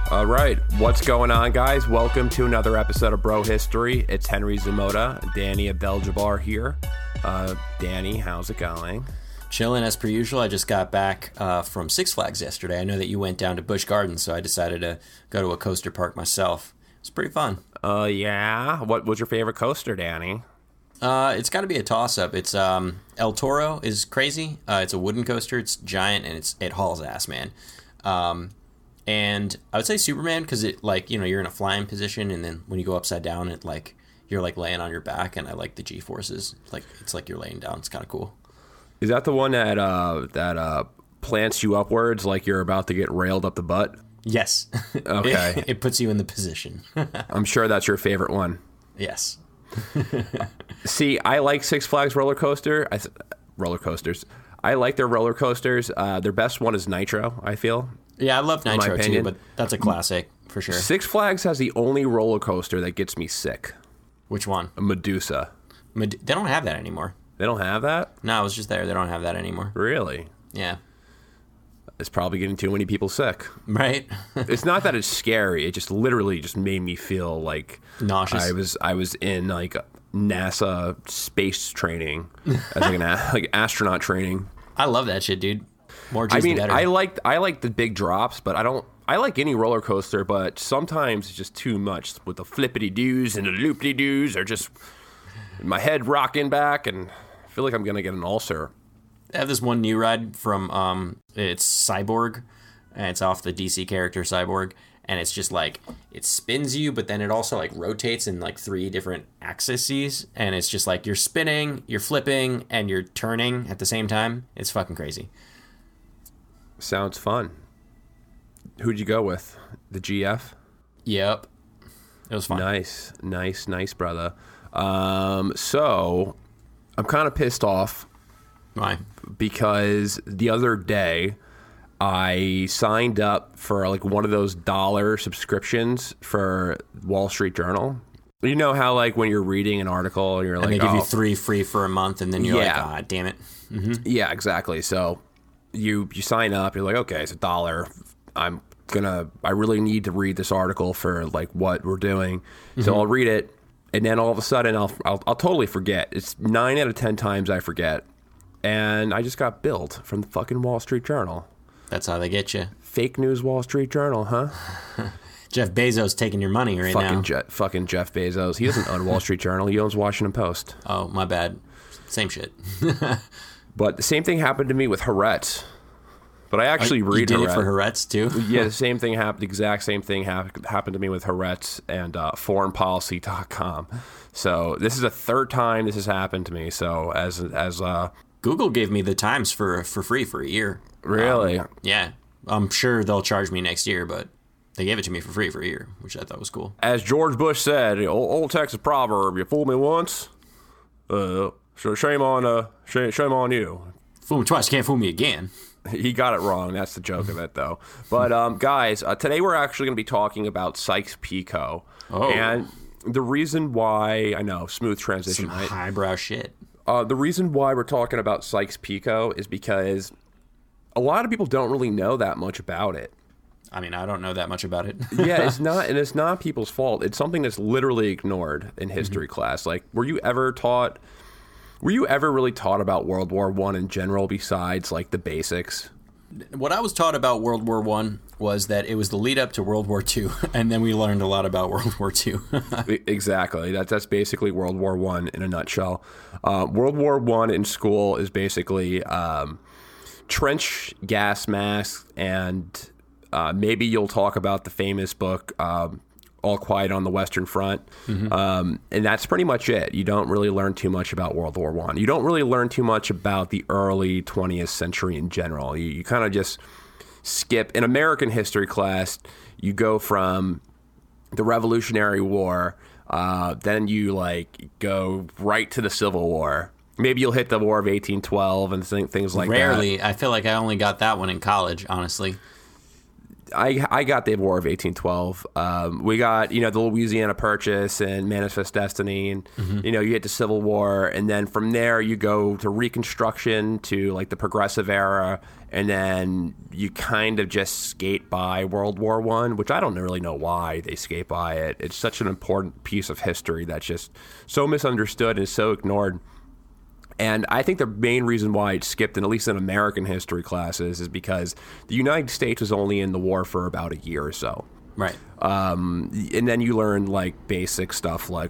All right, what's going on, guys? Welcome to another episode of Bro History. It's Henry Zamota, Danny Abdel-Jabbar here. Danny, how's it going? Chilling as per usual. I just got back from Six Flags yesterday. I know that you went down to Busch Gardens, so I decided to go to a coaster park myself. It's pretty fun. Yeah? What was your favorite coaster, Danny? It's got to be a toss-up. It's El Toro is crazy. It's a wooden coaster. It's giant, and it hauls ass, man. And I would say Superman because it, like, you know, you're in a flying position, and then when you go upside down, it like you're like laying on your back, and I like the G-forces. Like it's like you're laying down. It's kind of cool. Is that the one that plants you upwards like you're about to get railed up the butt? Yes. Okay. It puts you in the position. I'm sure that's your favorite one. Yes. See, I like Six Flags roller coasters. I like their roller coasters. Their best one is Nitro, I feel. Yeah, I love Nitro too, but that's a classic for sure. Six Flags has the only roller coaster that gets me sick. Which one? Medusa. They don't have that anymore. They don't have that? No, I was just there. They don't have that anymore. Really? Yeah. It's probably getting too many people sick. Right? It's not that it's scary. It just literally just made me feel like nauseous. I was in like NASA space training as like astronaut training. I love that shit, dude. More G's the better. I like the big drops, but I like any roller coaster, but sometimes it's just too much with the flippity doos and the loopity doos, or just my head rocking back, and I feel like I'm gonna get an ulcer. I have this one new ride from it's Cyborg, and it's off the DC character Cyborg, and it's just like it spins you, but then it also like rotates in like 3 different axes, and it's just like you're spinning, you're flipping, and you're turning at the same time. It's fucking crazy. Sounds fun. Who'd you go with? The GF? Yep. It was fun. Nice, brother. So I'm kind of pissed off. Why? Because the other day I signed up for like one of those dollar subscriptions for Wall Street Journal. You know how like when you're reading an article, you're like, and they give you 3 free for a month, and then you're like, ah, damn it. Mm-hmm. Yeah, exactly. So you sign up, you're like, okay, it's $1. I really need to read this article for like what we're doing. Mm-hmm. So I'll read it, and then all of a sudden I'll totally forget. It's 9 out of 10 times I forget. And I just got billed from the fucking Wall Street Journal. That's how they get you. Fake news Wall Street Journal, huh? Jeff Bezos taking your money right now. Fucking Jeff Bezos. He doesn't own Wall Street Journal. He owns Washington Post. Oh, my bad. Same shit. But the same thing happened to me with Haaretz. But I actually read Haaretz. You did it for Haaretz, too? Yeah, the exact same thing happened to me with Haaretz and foreignpolicy.com. So this is the third time this has happened to me. So as Google gave me the Times for free for a year. Really? Yeah. I'm sure they'll charge me next year, but they gave it to me for free for a year, which I thought was cool. As George Bush said, old Texas proverb, you fool me once, so shame on you. Fool me twice, can't fool me again. He got it wrong. That's the joke of it, though. But, guys, today we're actually going to be talking about Sykes-Picot. Oh. And the reason why, I know, smooth transition. Some highbrow shit. The reason why we're talking about Sykes-Picot is because a lot of people don't really know that much about it. I mean, I don't know that much about it. Yeah, it's not people's fault. It's something that's literally ignored in history class. Like, were you ever really taught about World War I in general besides, like, the basics? What I was taught about World War I was that it was the lead up to World War II, and then we learned a lot about World War II. Exactly. That's basically World War I in a nutshell. World War I in school is basically trench gas masks, and maybe you'll talk about the famous book All Quiet on the Western Front. Mm-hmm. And that's pretty much it. You don't really learn too much about World War I. You don't really learn too much about the early 20th century in general. You kind of just skip. In American history class, you go from the Revolutionary War, then you like go right to the Civil War. Maybe you'll hit the War of 1812 and things like that. Rarely. I feel like I only got that one in college, honestly. I got the War of 1812. We got, the Louisiana Purchase and Manifest Destiny, and you get to Civil War, and then from there you go to Reconstruction, to like the Progressive Era, and then you kind of just skate by World War One, which I don't really know why they skate by it. It's such an important piece of history that's just so misunderstood and so ignored. And I think the main reason why it skipped, and at least in American history classes, is because the United States was only in the war for about a year or so. Right. And then you learn like basic stuff like,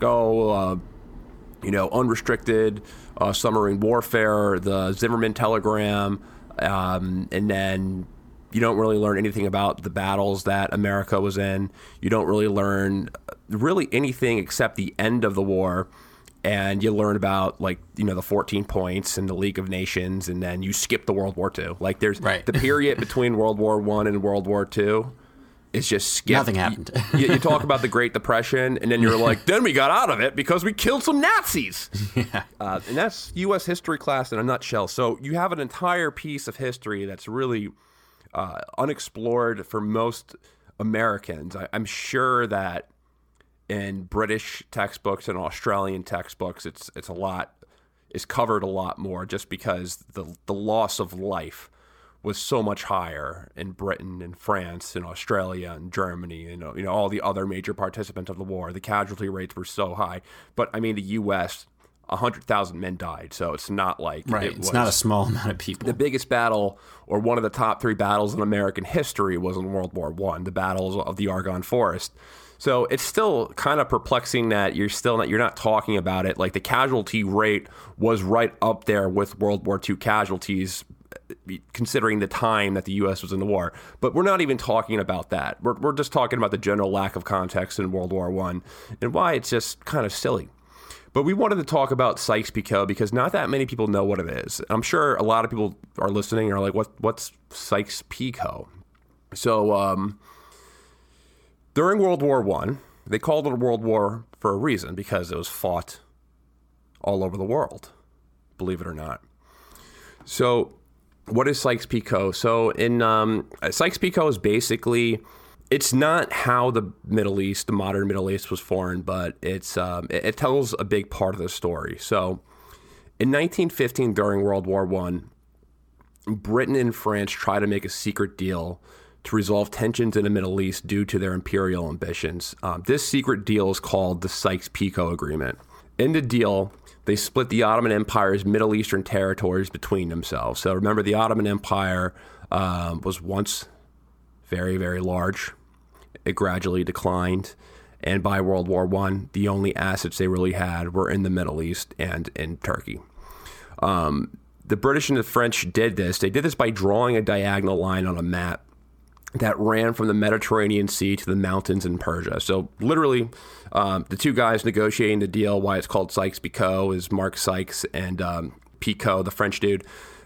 unrestricted submarine warfare, the Zimmerman telegram, and then you don't really learn anything about the battles that America was in. You don't really learn really anything except the end of the war. And you learn about, the 14 points and the League of Nations, and then you skip the World War II. Like, there's the period between World War I and World War II is just skipped. Nothing happened. You talk about the Great Depression, and then you're like, then we got out of it because we killed some Nazis. Yeah. And that's U.S. history class in a nutshell. So you have an entire piece of history that's really unexplored for most Americans. I'm sure that in British textbooks and Australian textbooks, it's covered a lot more, just because the loss of life was so much higher in Britain and France and Australia and Germany and all the other major participants of the war. The casualty rates were so high, but I mean the U.S. 100,000 men died, so it's not like it's not a small amount of people. The biggest battle, or one of the top 3 battles in American history, was in World War I, the battles of the Argonne Forest. So it's still kind of perplexing that you're not talking about it. Like, the casualty rate was right up there with World War II casualties, considering the time that the U.S. was in the war. But we're not even talking about that. We're just talking about the general lack of context in World War I and why it's just kind of silly. But we wanted to talk about Sykes-Picot because not that many people know what it is. I'm sure a lot of people are listening and are like, what's Sykes-Picot? So, during World War I, they called it a world war for a reason, because it was fought all over the world, believe it or not. So what is Sykes-Picot? So Sykes-Picot is basically, it's not how the modern Middle East was formed, but it tells a big part of the story. So in 1915, during World War I, Britain and France tried to make a secret deal to resolve tensions in the Middle East due to their imperial ambitions. This secret deal is called the Sykes-Picot Agreement. In the deal, they split the Ottoman Empire's Middle Eastern territories between themselves. So remember, the Ottoman Empire was once very, very large. It gradually declined. And by World War I, the only assets they really had were in the Middle East and in Turkey. The British and the French did this. They did this by drawing a diagonal line on a map that ran from the Mediterranean Sea to the mountains in Persia. So literally, the two guys negotiating the deal, why it's called Sykes-Picot, is Mark Sykes and Picot, the French dude.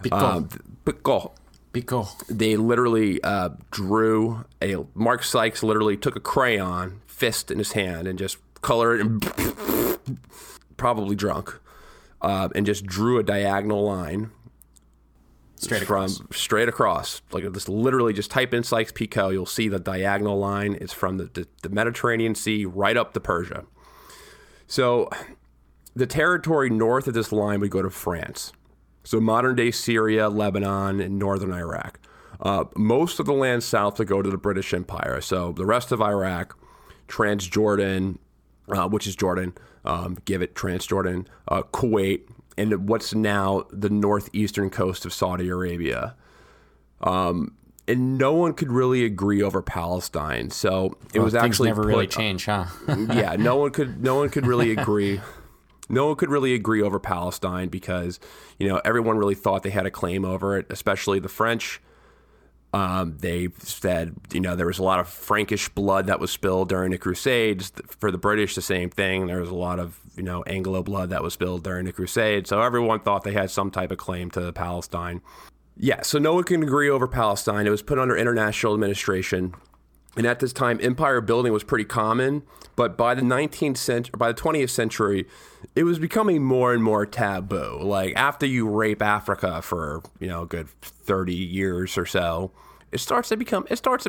Picot. They literally Mark Sykes literally took a crayon, fist in his hand, and just colored and probably drunk, and just drew a diagonal line. Straight across. Like, this, literally just type in Sykes-Picot, you'll see the diagonal line. It's from the Mediterranean Sea right up to Persia. So the territory north of this line would go to France. So modern-day Syria, Lebanon, and northern Iraq. Most of the land south would go to the British Empire. So the rest of Iraq, Transjordan, which is Jordan, give it Transjordan, Kuwait, and what's now the northeastern coast of Saudi Arabia. And no one could really agree over Palestine. So it was actually never really changed, huh? Yeah, no one could really agree. No one could really agree over Palestine because, everyone really thought they had a claim over it, especially the French. They said, there was a lot of Frankish blood that was spilled during the Crusades. For the British, the same thing. There was a lot of, Anglo blood that was spilled during the Crusades. So everyone thought they had some type of claim to Palestine. Yeah, so no one can agree over Palestine. It was put under international administration. And at this time, empire building was pretty common. But by the 20th century, it was becoming more and more taboo. Like, after you rape Africa for, a good 30 years or so, it starts to become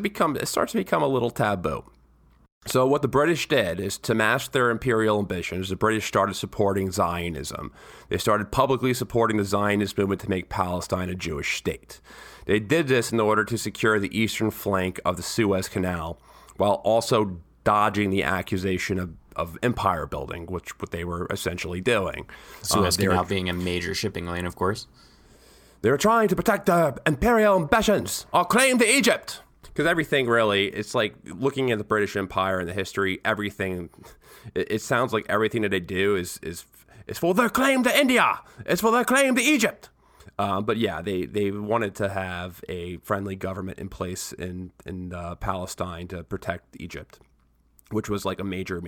a little taboo. So what the British did is, to mask their imperial ambitions, the British started supporting Zionism. They started publicly supporting the Zionist movement to make Palestine a Jewish state. They did this in order to secure the eastern flank of the Suez Canal, while also dodging the accusation of empire building, which what they were essentially doing. Suez Canal being a major shipping lane, of course. They were trying to protect their imperial ambitions or claim to Egypt. Because everything really, it's like looking at the British Empire and the history, everything, it sounds like everything that they do is for their claim to India. It's for their claim to Egypt. But yeah, they wanted to have a friendly government in place in Palestine to protect Egypt, which was like a major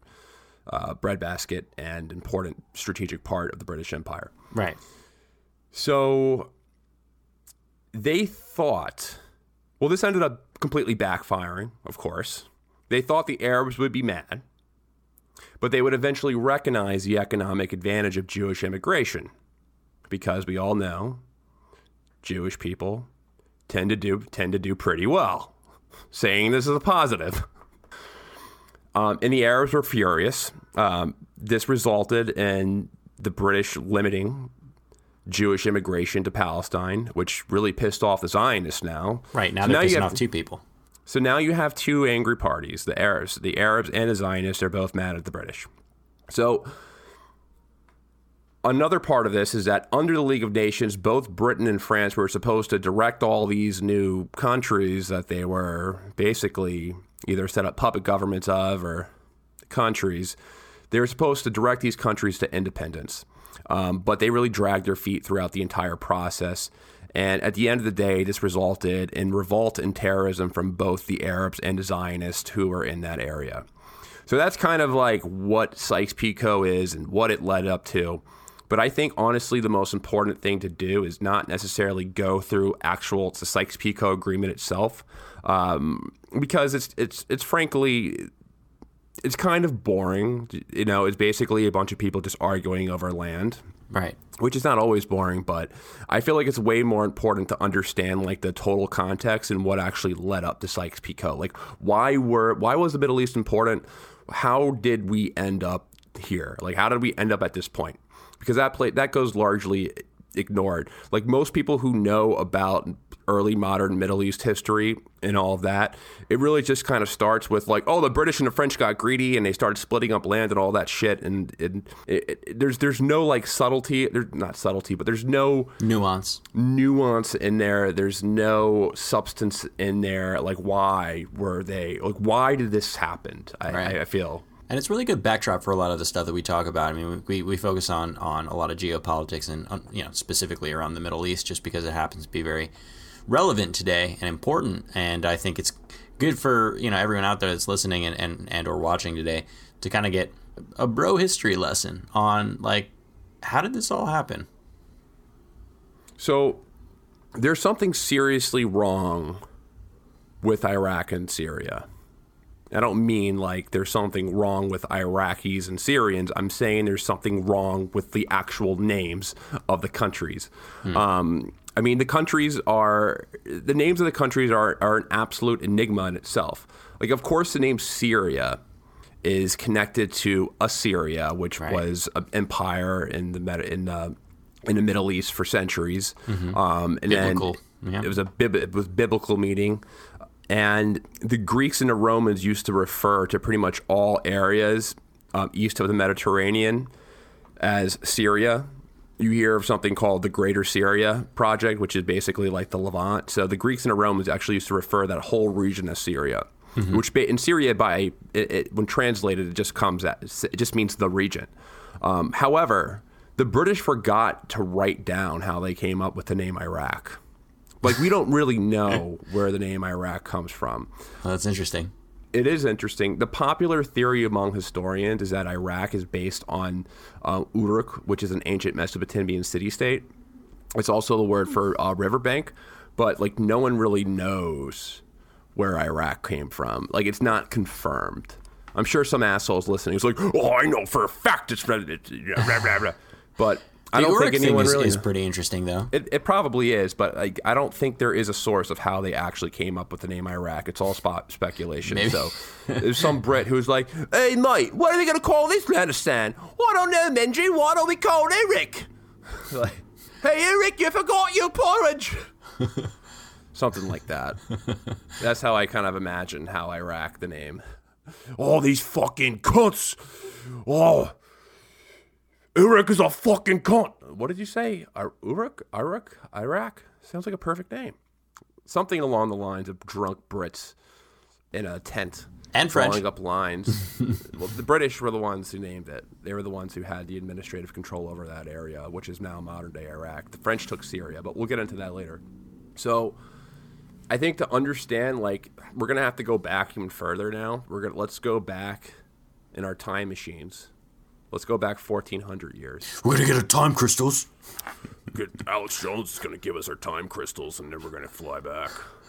breadbasket and important strategic part of the British Empire. Right. So they thought... Well, this ended up completely backfiring, of course. They thought the Arabs would be mad, but they would eventually recognize the economic advantage of Jewish immigration, because we all know Jewish people tend to do pretty well. Saying this is a positive. And the Arabs were furious. This resulted in the British limiting Jewish immigration to Palestine, which really pissed off the Zionists now. Right, now they're pissing off two people. So now you have two angry parties, the Arabs. The Arabs and the Zionists are both mad at the British. So another part of this is that under the League of Nations, both Britain and France were supposed to direct all these new countries that they were basically either set up puppet governments of, or countries. They were supposed to direct these countries to independence. But they really dragged their feet throughout the entire process. And at the end of the day, this resulted in revolt and terrorism from both the Arabs and the Zionists who were in that area. So that's kind of like what Sykes-Picot is and what it led up to. But I think, honestly, the most important thing to do is not necessarily go through the Sykes-Picot agreement itself, because it's frankly... It's kind of boring. You know, it's basically a bunch of people just arguing over land. Right. Which is not always boring, but I feel like it's way more important to understand like the total context and what actually led up to Sykes-Picot. Like why was the Middle East important? How did we end up here? Like how did we end up at this point? Because that goes largely ignored. Like most people who know about early modern Middle East history and all of that, it really just kind of starts with like, oh, the British and the French got greedy and they started splitting up land and all that shit. And there's no like subtlety. There's not subtlety, but there's no nuance in there. There's no substance in there. Like why did this happen? I feel. And it's really good backdrop for a lot of the stuff that we talk about. I mean, we focus on a lot of geopolitics and specifically around the Middle East, just because it happens to be very relevant today and important. And I think it's good for everyone out there that's listening and or watching today to kind of get a bro history lesson on like how did this all happen. So there's something seriously wrong with Iraq and Syria. I don't mean like there's something wrong with Iraqis and Syrians. I'm saying there's something wrong with the actual names of the countries. I mean, the names of the countries are an absolute enigma in itself. Like, of course, the name Syria is connected to Assyria, which was an empire in the Middle East for centuries. And biblical. Then it was biblical meaning. And the Greeks and the Romans used to refer to pretty much all areas east of the Mediterranean as Syria. You hear of something called the Greater Syria Project, which is basically like the Levant. So the Greeks and the Romans actually used to refer that whole region as Syria, which in Syria, when translated, it just means the region. However, the British forgot to write down how they came up with the name Iraq. Like, we don't really know where the name Iraq comes from. Oh, that's interesting. It is interesting. The popular theory among historians is that Iraq is based on Uruk, which is an ancient Mesopotamian city-state. It's also the word for riverbank, but like no one really knows where Iraq came from. Like, it's not confirmed. I'm sure some assholes listening is like, oh, I know for a fact it's blah, blah, blah. But I don't think anyone really is pretty interesting, though. It probably is, but I don't think there is a source of how they actually came up with the name Iraq. It's all speculation. Maybe. So there's some Brit who's like, "Hey, mate, what are we going to call this Afghanistan? I don't know, Menji. Why don't we call it Eric?" Like, "Hey, Eric, you forgot your porridge." Something like that. That's how I kind of imagine how Iraq, the name. All these fucking cunts. Oh, Iraq is a fucking cunt. What did you say? Iraq? Sounds like a perfect name. Something along the lines of drunk Brits in a tent. And French. Drawing up lines. Well, the British were the ones who named it. They were the ones who had the administrative control over that area, which is now modern-day Iraq. The French took Syria, but we'll get into that later. So I think to understand, like, we're going to have to go back even further now. Let's go back in our time machines. Let's go back 1,400 years. We're going to get a time crystals. Alex Jones is going to give us our time crystals, and then we're going to fly back.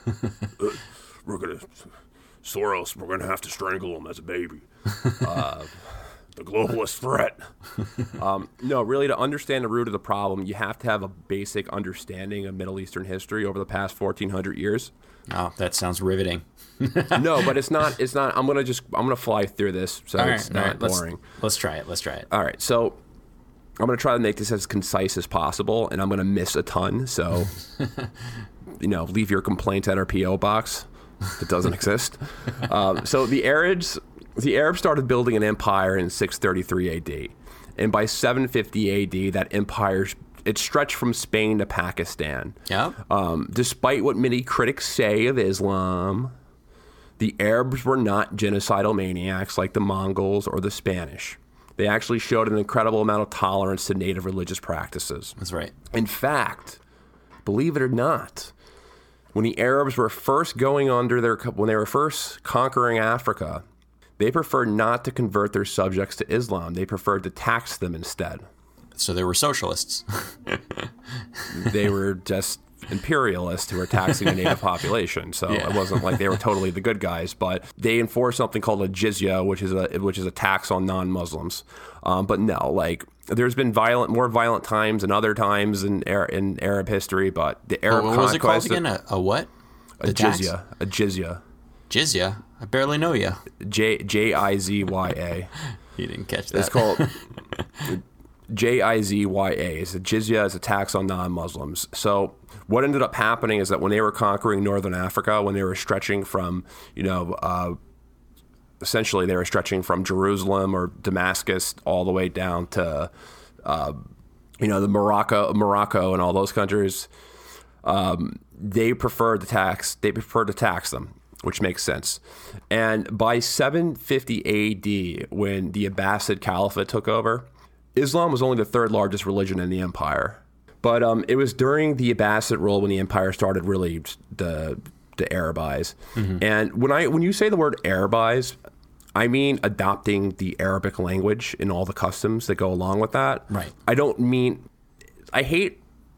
Soros, we're going to have to strangle him as a baby. The globalist threat. No, really, to understand the root of the problem, you have to have a basic understanding of Middle Eastern history over the past 1,400 years. Oh, that sounds riveting. No, but it's not. I'm gonna fly through this, so it's not boring. Let's try it. All right, so I'm gonna try to make this as concise as possible, and I'm gonna miss a ton. So, leave your complaints at our PO box. That doesn't exist. So the Arabs started building an empire in 633 AD, and by 750 AD, that empire it stretched from Spain to Pakistan. Yeah. Despite what many critics say of Islam, the Arabs were not genocidal maniacs like the Mongols or the Spanish. They actually showed an incredible amount of tolerance to native religious practices. That's right. In fact, believe it or not, when the Arabs were first when they were first conquering Africa, they preferred not to convert their subjects to Islam. They preferred to tax them instead. So they were socialists. They were just imperialists who were taxing the native population. So It wasn't like they were totally the good guys, but they enforced something called a jizya, which is a tax on non-Muslims. But no, like there's been more violent times and other times in Arab history, but the Arab what was it called again? A what? A jizya. A jizya. Jizya? I barely know you. Jizya. You didn't catch that. It's called Jizya. It's a jizya is a tax on non-Muslims. So what ended up happening is that when they were conquering northern Africa, when they were stretching from, essentially they were stretching from Jerusalem or Damascus all the way down to, the Morocco and all those countries, they preferred to tax them, which makes sense. And by 750 AD, when the Abbasid Caliphate took over, Islam was only the third largest religion in the empire. But it was during the Abbasid rule when the empire started really to Arabize. Mm-hmm. And when you say the word Arabize, I mean adopting the Arabic language and all the customs that go along with that. Right. I hate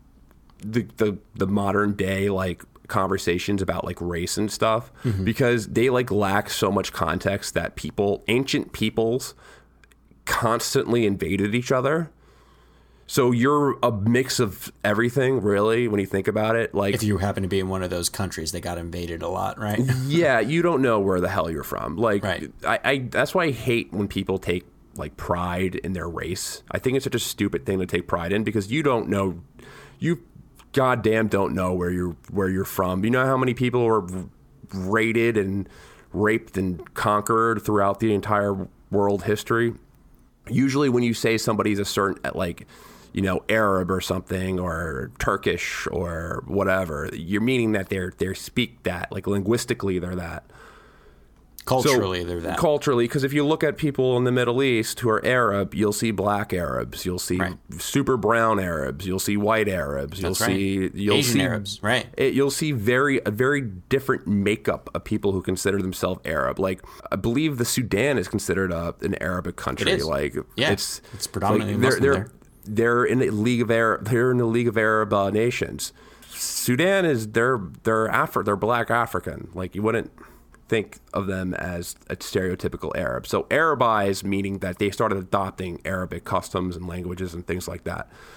the modern day like conversations about like race and stuff because they like lack so much context that ancient peoples constantly invaded each other. So you're a mix of everything, really, when you think about it. Like, if you happen to be in one of those countries that got invaded a lot, right? Yeah, you don't know where the hell you're from. Like, right. I that's why I hate when people take like pride in their race. I think it's such a stupid thing to take pride in because you don't know, you goddamn don't know where you're from. You know how many people were raided and raped and conquered throughout the entire world history? Usually, when you say somebody's a certain like, Arab or something or Turkish or whatever, you're meaning that they speak that, like linguistically they're that. Culturally, they're that. Culturally, because if you look at people in the Middle East who are Arab, you'll see black Arabs, you'll see super brown Arabs, you'll see white Arabs, you'll see Asian Arabs, right? You'll see a very different makeup of people who consider themselves Arab. Like, I believe the Sudan is considered an Arabic country. It is. Like, yeah, it's predominantly like, Muslim there. They're in the League of Arab. They're in the League of Arab nations. Sudan is they're black African. Like, you wouldn't think of them as a stereotypical Arab. So Arabize meaning that they started adopting Arabic customs and languages and things like that. Right.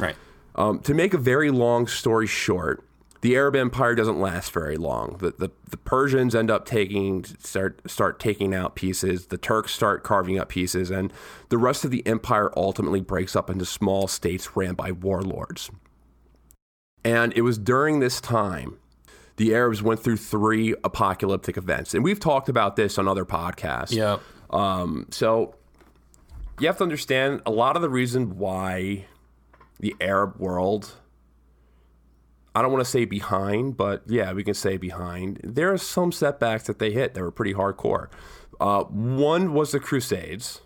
To make a very long story short, the Arab Empire doesn't last very long. The Persians end up start taking out pieces. The Turks start carving up pieces, and the rest of the empire ultimately breaks up into small states ran by warlords. And it was during this time the Arabs went through 3 apocalyptic events, and we've talked about this on other podcasts. Yeah. So you have to understand a lot of the reason why the Arab world, I don't want to say behind, but yeah, we can say behind. There are some setbacks that they hit that were pretty hardcore. One was the Crusades,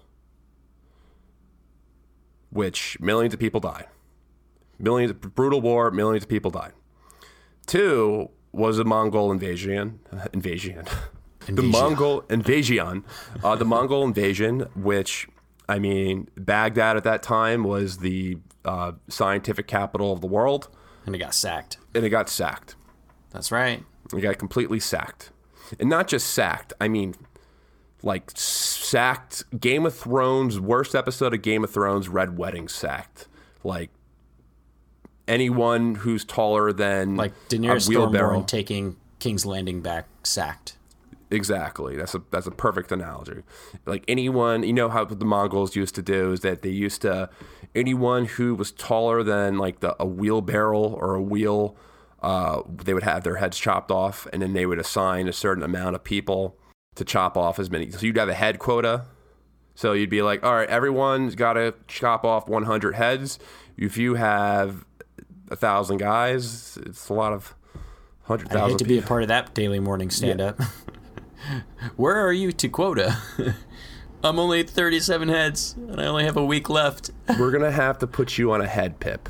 which millions of people died. Brutal war, millions of people died. 2 was the Mongol invasion. The Mongol invasion, which, I mean, Baghdad at that time was the scientific capital of the world. And it got sacked. That's right. It got completely sacked. And not just sacked, I mean, like sacked. Game of Thrones, worst episode of Game of Thrones, Red Wedding sacked. Like, anyone who's taller than like Daenerys Stormborn taking King's Landing back sacked. Exactly. That's a perfect analogy. Like anyone, you know how the Mongols used to do is that they used to, anyone who was taller than like a wheelbarrow or a wheel, they would have their heads chopped off, and then they would assign a certain amount of people to chop off as many. So you'd have a head quota. So you'd be like, all right, everyone's got to chop off 100 heads. If you have 1,000 guys, it's a lot of 100,000. I hate to be a part of that daily morning stand-up. Yeah. Where are you to quota? I'm only at 37 heads, and I only have a week left. We're going to have to put you on a head pip.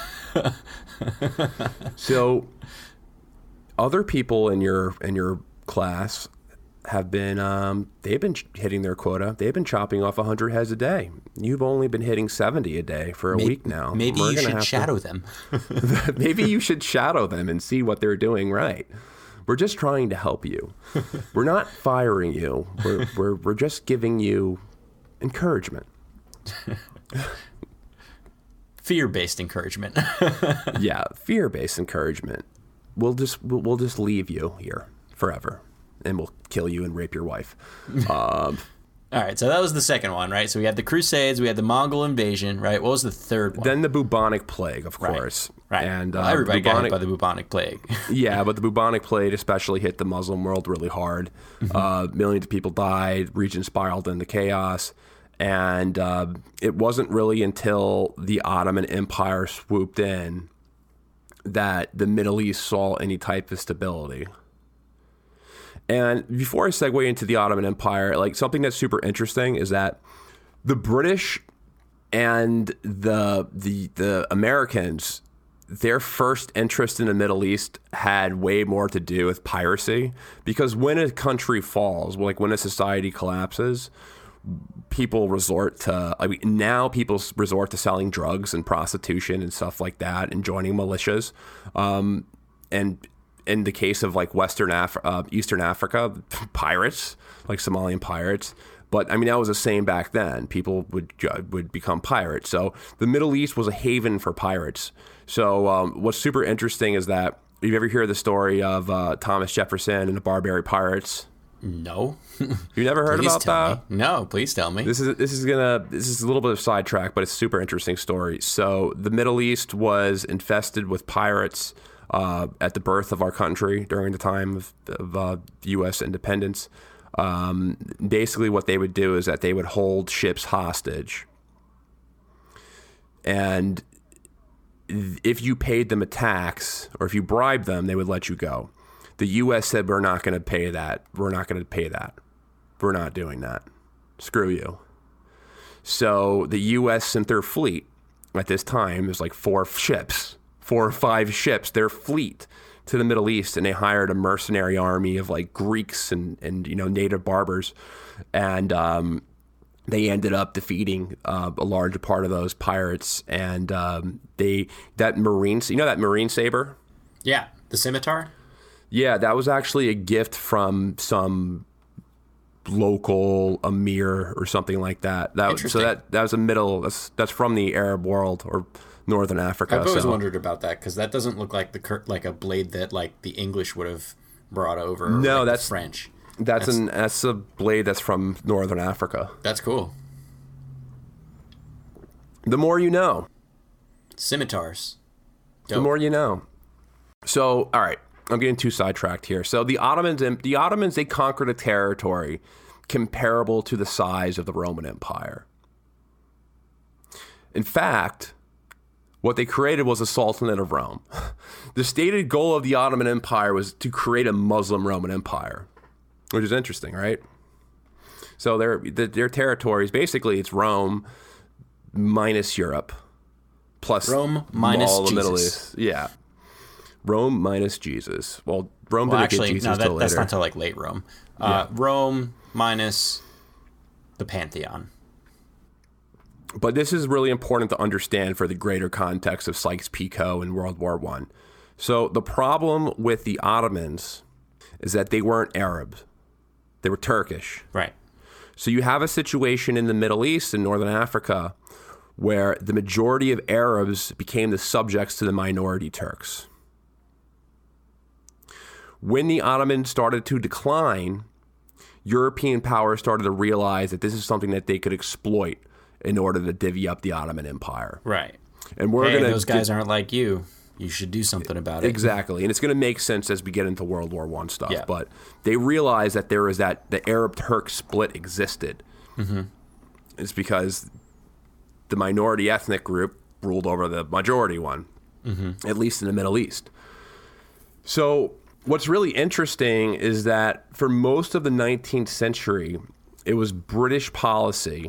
So, other people in your class have been, they've been hitting their quota. They've been chopping off 100 heads a day. You've only been hitting 70 a day for a week now. Maybe you should shadow them. Maybe you should shadow them and see what they're doing right. We're just trying to help you. We're not firing you. We're just giving you encouragement. Fear-based encouragement. Yeah, fear-based encouragement. We'll just leave you here forever, and we'll kill you and rape your wife. All right, so that was the second one, right? So we had the Crusades, we had the Mongol invasion, right? What was the third one? Then the bubonic plague, of course. Right. And everybody got hit by the bubonic plague. Yeah, but the bubonic plague especially hit the Muslim world really hard. Millions of people died, region spiraled into chaos. And it wasn't really until the Ottoman Empire swooped in that the Middle East saw any type of stability. And before I segue into the Ottoman Empire, like something that's super interesting is that the British and the Americans, their first interest in the Middle East had way more to do with piracy, because when a country falls, like when a society collapses, people resort to selling drugs and prostitution and stuff like that, and joining militias, and in the case of like Eastern Africa, pirates, like Somalian pirates. But I mean, that was the same back then. People would become pirates. So the Middle East was a haven for pirates. So what's super interesting is that, you ever hear the story of Thomas Jefferson and the Barbary Pirates? No. You never heard about that? Me. No, please tell me. This is a little bit of sidetrack, but it's a super interesting story. So the Middle East was infested with pirates at the birth of our country during the time of U.S. independence. Basically, what they would do is that they would hold ships hostage, and if you paid them a tax or if you bribed them, they would let you go. The U.S. said, we're not going to pay that. We're not going to pay that. We're not doing that. Screw you. So the U.S. sent their fleet at this time. It was like 4 or 5 ships, their fleet, to the Middle East, and they hired a mercenary army of like Greeks and native barbers, and they ended up defeating a large part of those pirates. And that marine saber, yeah, the scimitar. Yeah, that was actually a gift from some local emir or something like that. That was that's from the Arab world, or northern Africa. I've always wondered about that because that doesn't look like like a blade that like the English would have brought over. No, like that's French. That's a blade that's from northern Africa. That's cool. The more you know. Scimitars. Dope. The more you know. So, all right, I'm getting too sidetracked here. So the Ottomans, they conquered a territory comparable to the size of the Roman Empire. In fact, what they created was a Sultanate of Rome. The stated goal of the Ottoman Empire was to create a Muslim Roman Empire, which is interesting, right? So their territories, basically, it's Rome minus Europe, plus Rome minus all the Jesus. Middle East. Yeah, Rome minus Jesus. Well, Rome didn't actually, get Jesus till later. That's not till like late Rome. Rome minus the Pantheon. But this is really important to understand for the greater context of Sykes-Picot in World War I. So the problem with the Ottomans is that they weren't Arabs. They were Turkish. Right. So you have a situation in the Middle East and Northern Africa where the majority of Arabs became the subjects to the minority Turks. When the Ottomans started to decline, European powers started to realize that this is something that they could exploit in order to divvy up the Ottoman Empire. Right. And those guys aren't like you. You should do something about it. Exactly. And it's going to make sense as we get into World War I stuff. Yeah. But they realized that there was the Arab-Turk split existed. Mm-hmm. It's because the minority ethnic group ruled over the majority one, at least in the Middle East. So what's really interesting is that for most of the 19th century, it was British policy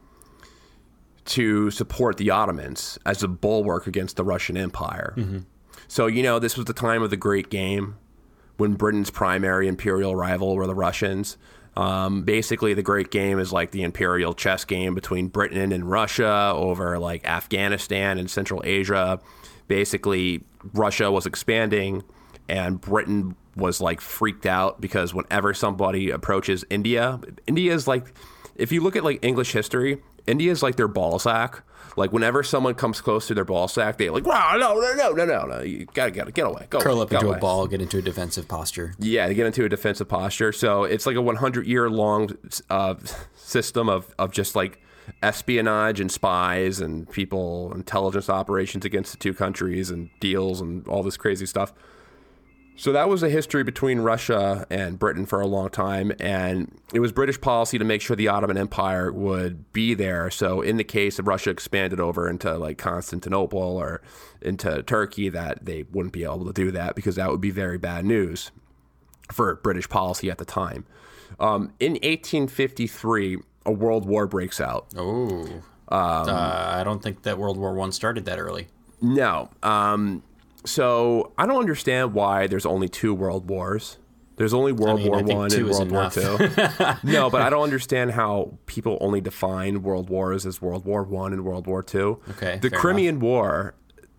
to support the Ottomans as a bulwark against the Russian Empire. Mm-hmm. So, this was the time of the Great Game when Britain's primary imperial rival were the Russians. Basically, the Great Game is like the imperial chess game between Britain and Russia over like Afghanistan and Central Asia. Basically, Russia was expanding and Britain was like freaked out because whenever somebody approaches India is like, if you look at like English history, India is like their ball sack. Like whenever someone comes close to their ball sack, they're like, "Wow, no! You gotta get away, curl up into a ball, get into a defensive posture." Yeah, they get into a defensive posture. So it's like a 100-year-long system of just like espionage and spies and people, intelligence operations against the two countries and deals and all this crazy stuff. So that was a history between Russia and Britain for a long time, and it was British policy to make sure the Ottoman Empire would be there. So in the case of Russia expanded over into like Constantinople or into Turkey, that they wouldn't be able to do that because that would be very bad news for British policy at the time. In 1853, a world war breaks out. Oh, I don't think that World War I started that early. No. So I don't understand why there's only two world wars. There's only World War I and World War II. No, but I don't understand how people only define world wars as World War I and World War II. Okay, the Crimean War.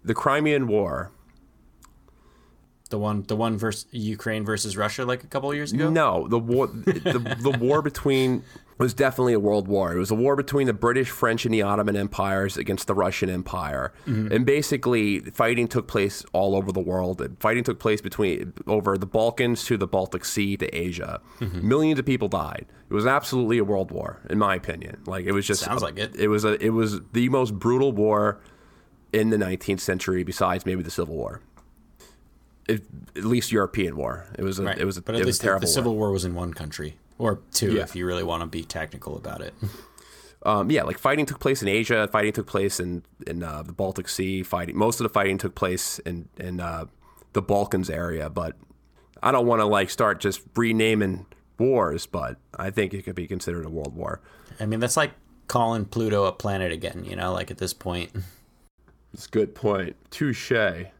The one versus Ukraine versus Russia like a couple of years ago? No, the war between was definitely a world war. It was a war between the British, French, and the Ottoman empires against the Russian Empire. Mm-hmm. And basically, fighting took place all over the world. Fighting took place over the Balkans to the Baltic Sea to Asia. Mm-hmm. Millions of people died. It was absolutely a world war, in my opinion. Like it was just sounds like it. It was the most brutal war in the 19th century, besides maybe the Civil War. At least European war. It was a right. it was a, but at it least was a terrible the Civil war. War was in one country or two, if you really want to be technical about it. Like fighting took place in Asia. Fighting took place in the Baltic Sea. Most of the fighting took place in the Balkans area. But I don't want to like start just renaming wars. But I think it could be considered a world war. I mean, that's like calling Pluto a planet again. Like at this point. That's a good point. Touche.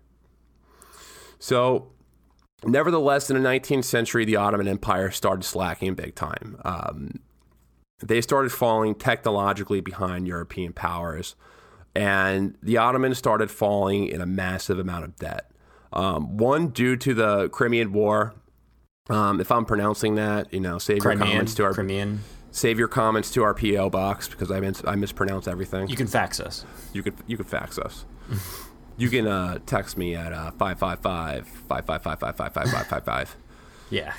So, nevertheless, in the 19th century, the Ottoman Empire started slacking big time. They started falling technologically behind European powers, and the Ottomans started falling in a massive amount of debt. One, due to the Crimean War. If I'm pronouncing that, save your comments to our... Crimean. Save your comments to our PO box because I mispronounce everything. You can fax us. You could fax us. You can text me at 555-555-555-5555. Yeah.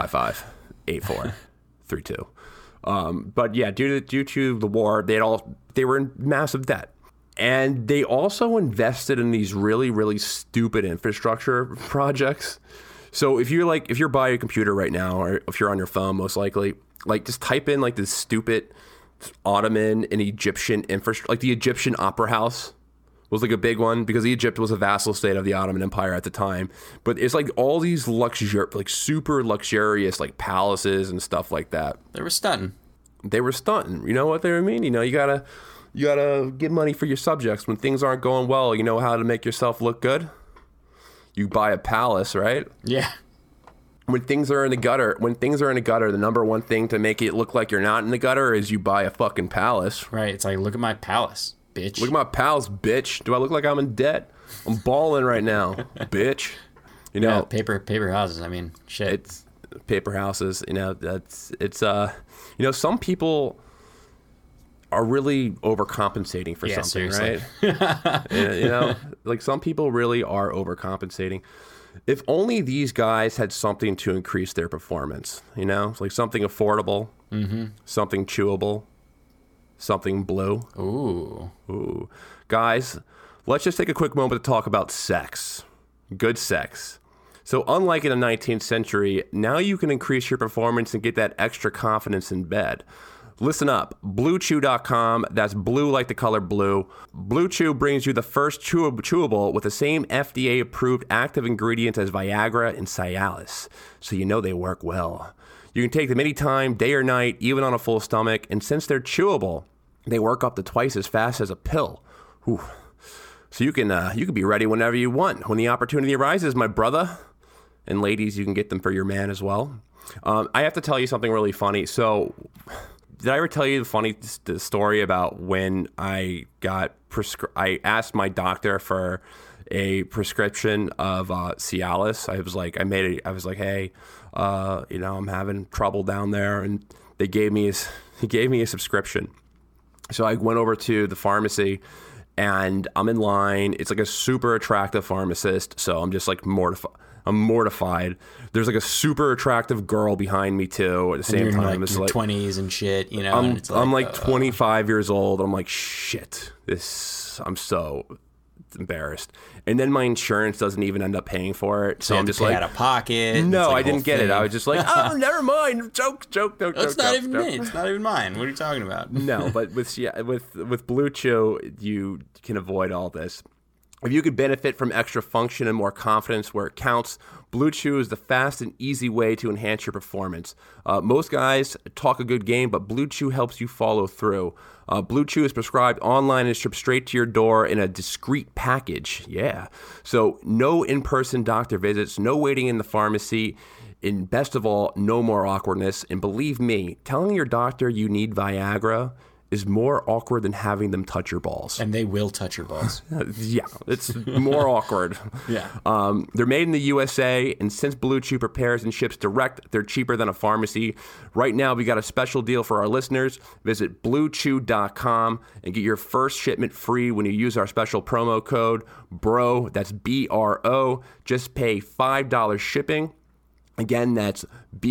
55-8432. But yeah, due to the war, they were in massive debt. And they also invested in these really, really stupid infrastructure projects. So if you're by a computer right now, or if you're on your phone, most likely, like just type in like this stupid Ottoman and Egyptian infrastructure, like the Egyptian Opera House was like a big one because Egypt was a vassal state of the Ottoman Empire at the time. But it's like all these super luxurious like palaces and stuff like that. They were stunting. You know what they mean? You know, you gotta give money for your subjects when things aren't going well. You know how to make yourself look good? You buy a palace, right? Yeah. When things are in the gutter, the number one thing to make it look like you're not in the gutter is you buy a fucking palace. Right. It's like, look at my palace, bitch. Look at my palace, bitch. Do I look like I'm in debt? I'm balling right now, bitch. You know, yeah, paper houses. I mean, shit. It's paper houses. You know, some people are really overcompensating for something, seriously. right? You know, like some people really are overcompensating. If only these guys had something to increase their performance, you know, like something affordable, something chewable, something blue. Ooh. Guys, let's just take a quick moment to talk about sex. Good sex. So unlike in the 19th century, now you can increase your performance and get that extra confidence in bed. Listen up, BlueChew.com, that's blue like the color blue. Blue Chew brings you the first chewable with the same FDA-approved active ingredients as Viagra and Cialis, so you know they work well. You can take them anytime, day or night, even on a full stomach, and since they're chewable, they work up to twice as fast as a pill. Whew. So you can be ready whenever you want, when the opportunity arises, my brother. And ladies, you can get them for your man as well. I have to tell you something really funny. So, did I ever tell you the story about when I got I asked my doctor for a prescription of Cialis? I was like, hey, I'm having trouble down there, and he gave me a subscription. So I went over to the pharmacy, and I'm in line. It's like a super attractive pharmacist, so I'm just like mortified. I'm mortified. There's like a super attractive girl behind me too. At the same time, like it's your like 20s and shit. You know, I'm like 25 years old. I'm like, shit. I'm so embarrassed. And then my insurance doesn't even end up paying for it. So I'm just like, out of pocket. No, I didn't get it. I was just like, oh, never mind. Joke. It's not even me. It's not even mine. What are you talking about? No, but with Blue Chew, you can avoid all this. If you could benefit from extra function and more confidence where it counts, Blue Chew is the fast and easy way to enhance your performance. Most guys talk a good game, but Blue Chew helps you follow through. Blue Chew is prescribed online and shipped straight to your door in a discreet package. Yeah. So no in-person doctor visits, no waiting in the pharmacy, and best of all, no more awkwardness. And believe me, telling your doctor you need Viagra is more awkward than having them touch your balls. And they will touch your balls. Yeah, it's more awkward. Yeah. They're made in the USA, and since Blue Chew prepares and ships direct, they're cheaper than a pharmacy. Right now, we got a special deal for our listeners. Visit BlueChew.com and get your first shipment free when you use our special promo code BRO. That's BRO. Just pay $5 shipping. Again, that's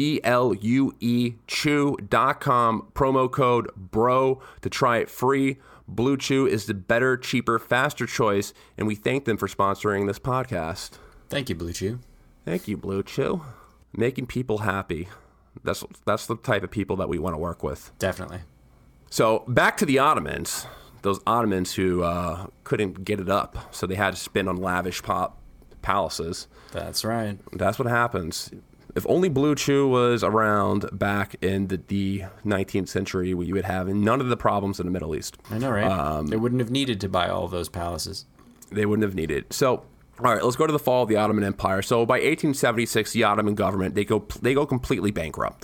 BLUE Chew.com, promo code BRO to try it free. Blue Chew is the better, cheaper, faster choice, and we thank them for sponsoring this podcast. Thank you, Blue Chew. Thank you, Blue Chew. Making people happy. That's the type of people that we want to work with. Definitely. So back to the Ottomans. Those Ottomans who couldn't get it up, so they had to spend on lavish palaces. That's right. That's what happens. If only Blue Chew was around back in the 19th century, we would have none of the problems in the Middle East. I know, right? They wouldn't have needed to buy all of those palaces. They wouldn't have needed. So, all right, let's go to the fall of the Ottoman Empire. So, by 1876, the Ottoman government they go completely bankrupt.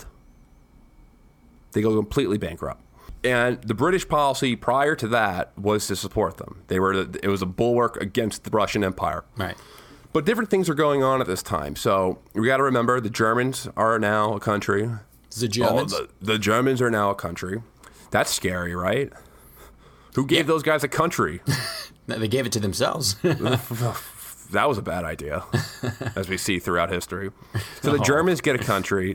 And the British policy prior to that was to support them. It was a bulwark against the Russian Empire. Right. But different things are going on at this time. So we got to remember the Germans are now a country. The Germans? The Germans are now a country. That's scary, right? Who gave those guys a country? They gave it to themselves. That was a bad idea, as we see throughout history. So the Germans get a country.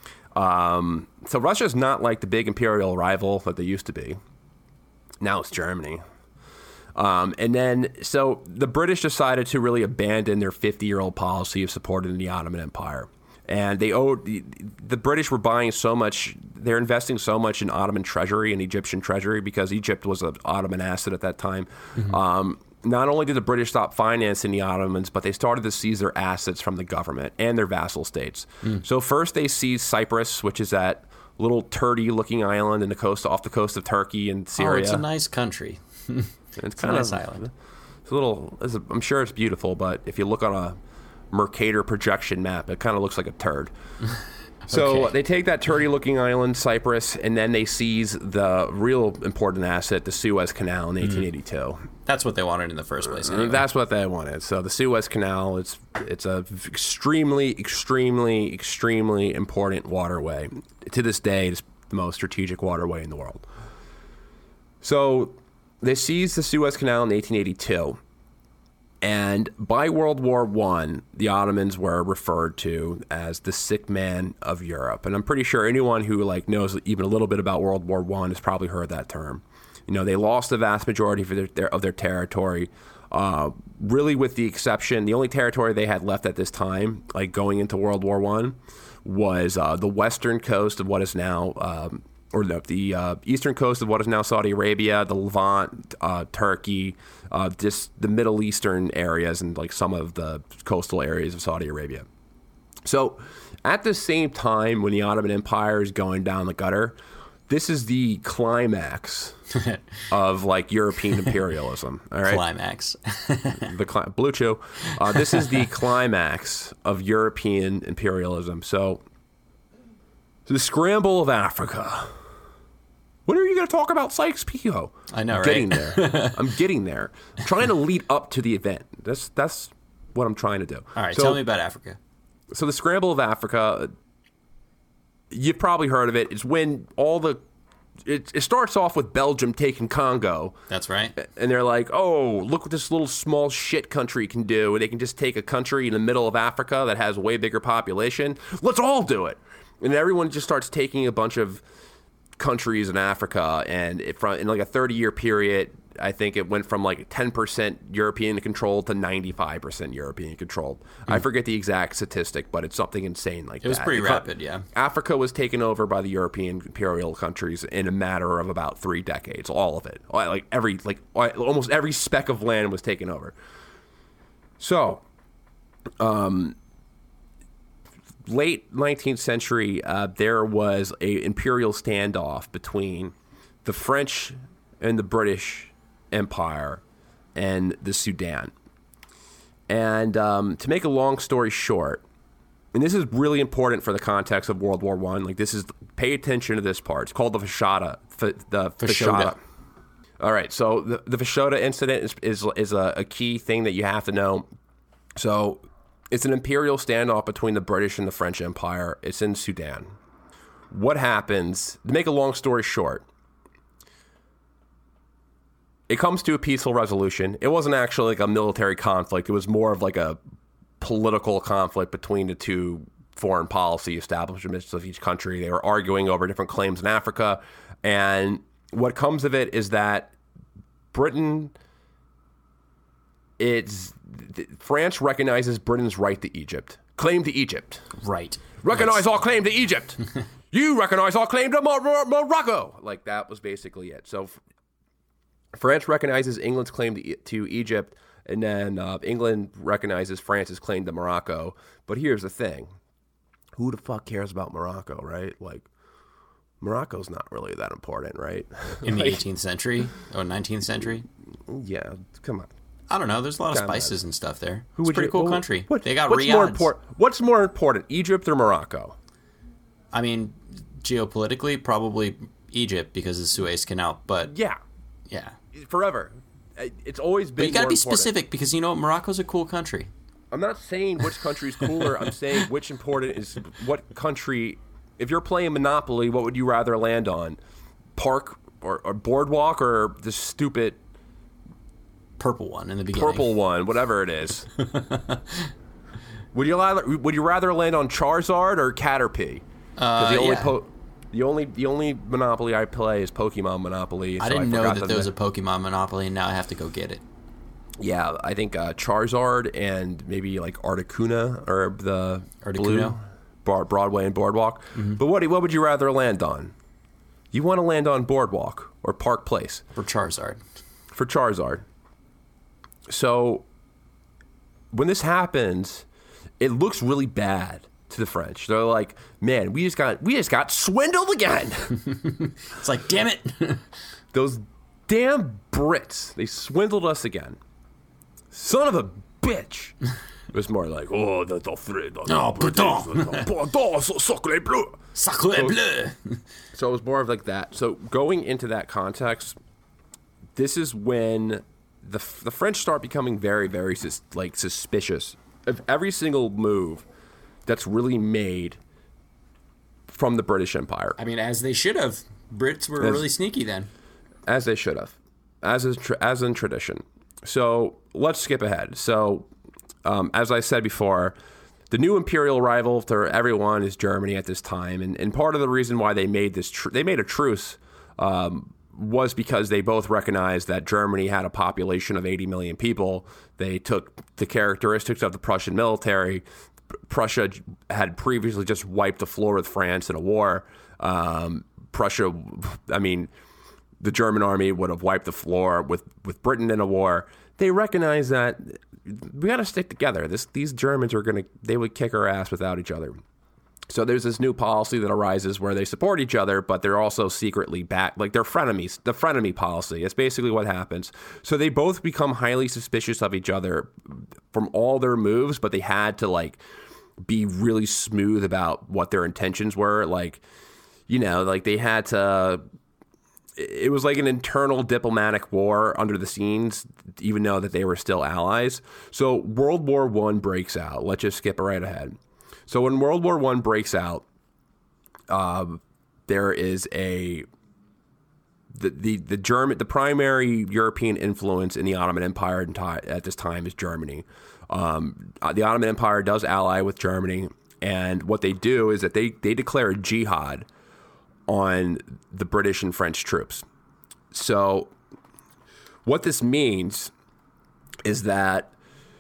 So Russia's not like the big imperial rival that they used to be. Now it's Germany. And then, so the British decided to really abandon their 50-year-old policy of supporting the Ottoman Empire. And the British were buying so much, they're investing so much in Ottoman treasury and Egyptian treasury because Egypt was an Ottoman asset at that time. Mm-hmm. Not only did the British stop financing the Ottomans, but they started to seize their assets from the government and their vassal states. So first they seized Cyprus, which is that little turdy-looking island off the coast of Turkey and Syria. Oh, it's a nice country. It's kind of a nice island. I'm sure it's beautiful, but if you look on a Mercator projection map, it kind of looks like a turd. So They take that turdy-looking island, Cyprus, and then they seize the real important asset, the Suez Canal, in 1882. That's what they wanted in the first place. Anyway. That's what they wanted. So the Suez Canal, it's a extremely, extremely, extremely important waterway. To this day, it's the most strategic waterway in the world. So they seized the Suez Canal in 1882. And by World War I, the Ottomans were referred to as the sick man of Europe. And I'm pretty sure anyone who knows even a little bit about World War I has probably heard that term. They lost the vast majority of their territory, really with the exception, the only territory they had left at this time, going into World War I, was the western coast of what is now, the eastern coast of what is now Saudi Arabia, the Levant, Turkey, just the Middle Eastern areas and some of the coastal areas of Saudi Arabia. So at the same time when the Ottoman Empire is going down the gutter, this is the climax of European imperialism. All right, climax. Blue Chew. This is the climax of European imperialism. So the scramble of Africa. When are you going to talk about Sykes-Picot? I know, I'm getting there. I'm getting there. I'm trying to lead up to the event. That's what I'm trying to do. All right, tell me about Africa. So the scramble of Africa, you've probably heard of it. It's when it starts off with Belgium taking Congo. That's right. And they're like, oh, look what this little small shit country can do. They can just take a country in the middle of Africa that has a way bigger population. Let's all do it. And everyone just starts taking a bunch of countries in Africa, and in a 30-year period, I think it went from 10% European controlled to 95% European controlled. I forget the exact statistic, but it's something insane like that. It was pretty rapid, yeah. Africa was taken over by the European imperial countries in a matter of about 3 decades. All of it, almost every speck of land was taken over. So, late 19th century, there was an imperial standoff between the French and the British Empire and the Sudan. And to make a long story short, and this is really important for the context of World War I, pay attention to this part. It's called the Fashoda. Fashoda. All right, so the Fashoda incident is a key thing that you have to know. So it's an imperial standoff between the British and the French Empire. It's in Sudan. What happens, to make a long story short, it comes to a peaceful resolution. It wasn't actually a military conflict. It was more of a political conflict between the two foreign policy establishments of each country. They were arguing over different claims in Africa. And what comes of it is that France recognizes Britain's right to Egypt. Claim to Egypt. Right. Recognize all claim to Egypt. You recognize all claim to Morocco. That was basically it. So France recognizes England's claim to Egypt, and then England recognizes France's claim to Morocco. But here's the thing. Who the fuck cares about Morocco, right? Morocco's not really that important, right? In the 18th century? Or 19th century? Yeah, come on. I don't know. There's a lot of spices and stuff there. It's a pretty cool country. They got what's riads. What's more important, Egypt or Morocco? I mean, geopolitically, probably Egypt because of the Suez Canal. But yeah, forever. It's always been. But you got to be important. specific because Morocco's a cool country. I'm not saying which country's cooler. I'm saying which important is what country if you're playing Monopoly, what would you rather land on? Park or Boardwalk or the stupid purple one in the beginning? Purple one, whatever it is. Would you rather land on Charizard or Caterpie? The only Monopoly I play is Pokemon Monopoly. I didn't know that there was a Pokemon Monopoly, and now I have to go get it. Yeah, I think Charizard and maybe like Articuno or the Articuno? Blue Broadway and Boardwalk. Mm-hmm. But what would you rather land on? You want to land on Boardwalk or Park Place? For Charizard. For Charizard. So when this happens, it looks really bad to the French. They're like, man, we just got swindled again. It's like, damn it. Those damn Brits, they swindled us again. Son of a bitch. It was more like, oh, the sacré bleu. Sacré bleu. So it was more of like that. So going into that context, this is when the French start becoming very, very suspicious of every single move that's really made from the British Empire. I mean, as they should have. Brits were really sneaky then. As they should have. As in tradition. So let's skip ahead. So as I said before, the new imperial rival to everyone is Germany at this time. And part of the reason why they made they made a truce was because they both recognized that Germany had a population of 80 million people. They took the characteristics of the Prussian military. Prussia had previously just wiped the floor with France in a war. The German army would have wiped the floor with Britain in a war. They recognized that we got to stick together. These Germans they would kick our ass without each other. So there's this new policy that arises where they support each other, but they're also secretly back, like they're frenemies. The frenemy policy is basically what happens. So they both become highly suspicious of each other from all their moves, but they had to be really smooth about what their intentions were. They had to. It was like an internal diplomatic war under the scenes, even though that they were still allies. So World War I breaks out. Let's just skip right ahead. So when World War I breaks out, there is the primary European influence in the Ottoman Empire at this time is Germany. The Ottoman Empire does ally with Germany, and what they do is that they declare a jihad on the British and French troops. So what this means is that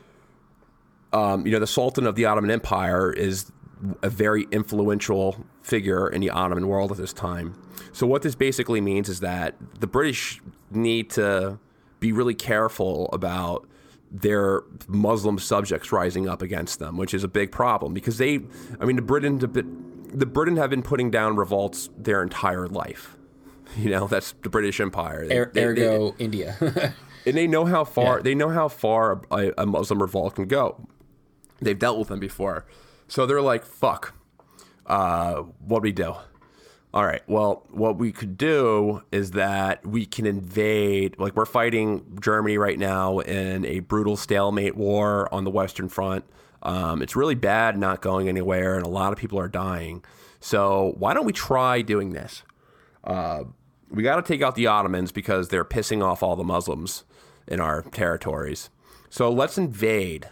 the Sultan of the Ottoman Empire is a very influential figure in the Ottoman world at this time. So what this basically means is that the British need to be really careful about their Muslim subjects rising up against them, which is a big problem because the Britain have been putting down revolts their entire life. That's the British Empire. Ergo India. And they know how far a Muslim revolt can go. They've dealt with them before. So they're like, fuck, what do we do? All right, well, what we could do is that we can invade, we're fighting Germany right now in a brutal stalemate war on the Western Front. It's really bad, not going anywhere, and a lot of people are dying. So why don't we try doing this? We got to take out the Ottomans because they're pissing off all the Muslims in our territories. So let's invade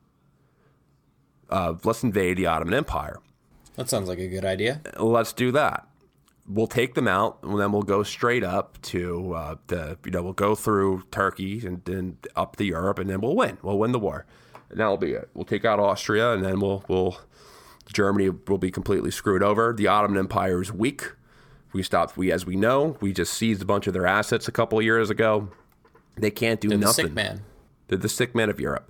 the Ottoman Empire. That sounds like a good idea. Let's do that. We'll take them out, and then we'll go straight up to we'll go through Turkey and then up to Europe, and then we'll win. We'll win the war. And that'll be it. We'll take out Austria, and then Germany will be completely screwed over. The Ottoman Empire is weak. As we know, we just seized a bunch of their assets a couple of years ago. They can't do nothing. The sick man. They're the sick man of Europe.